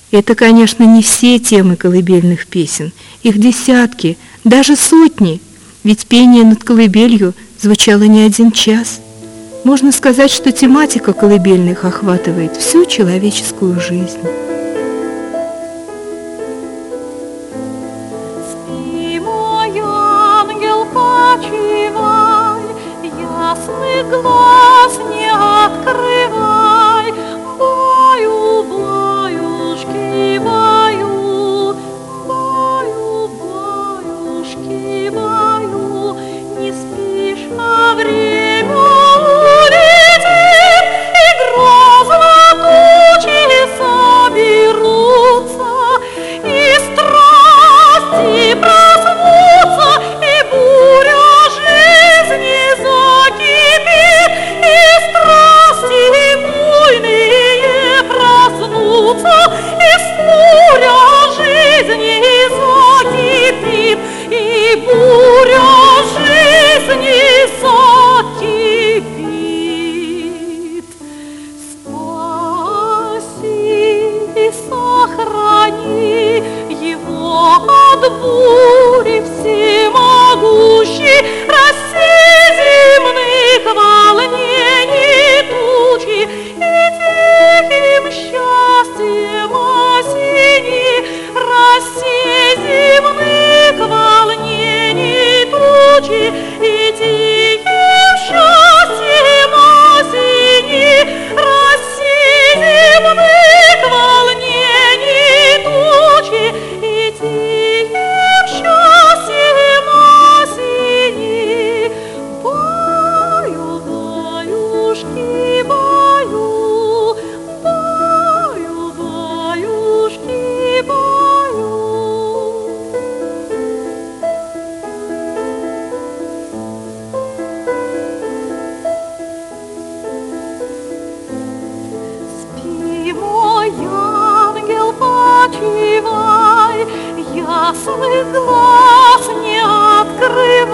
Это, конечно, не все темы колыбельных песен. Их десятки, даже сотни. Ведь пение над колыбелью звучало не один час. Можно сказать, что тематика колыбельных охватывает всю человеческую жизнь. Спи, мой ангел, почивай, ясный глаз не открывай. Баю, баюшки, баю, баю, баюшки, баю, не спишь, а время улетит, и грозно тучи соберутся, и страсти проснутся, и буря жизни закипит, и страсти буйные проснутся, и буря жизни закипит, и буря жизни закипит. Спаси и сохрани его от бури всемогущий, рассей земных волнений тучи, и тихим счастьем осени, рассей земных волнений тучи, и тихим счастьем осени, рассей земных волнений тучи, и тихим счастьем осени. Баю, баюшки, баю, баю, баюшки, баю. Спи, мой ангел, почивай, ясный глаз не открывай.